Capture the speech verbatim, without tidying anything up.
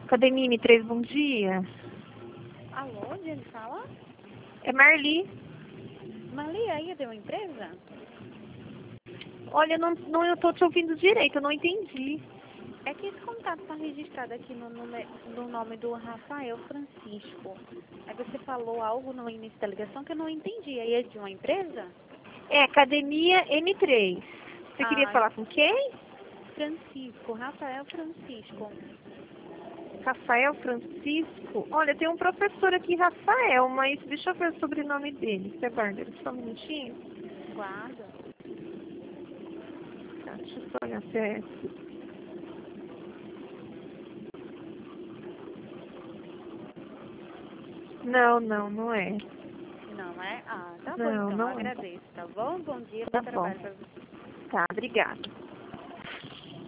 Academia M três, bom dia. Alô, onde ele fala? É Marli. Marli, aí é de uma empresa? Olha, não, não, eu tô te ouvindo direito, eu não entendi. É que esse contato está registrado aqui no, nome- no nome do Rafael Francisco. Aí você falou algo no início da ligação que eu não entendi. Aí é de uma empresa? É Academia M três. Você queria Ah, falar com quem? Francisco, Rafael Francisco. Rafael Francisco? Olha, tem um professor aqui, Rafael, mas deixa eu ver o sobrenome dele. Você aguarda só um minutinho? Guarda. Tá, deixa eu só olhar se é... Não, não, não é. Não é? Ah, tá bom Não, então. não é. Agradeço, tá bom? Bom dia, bom Tá bom. trabalho para você. Tá, obrigada.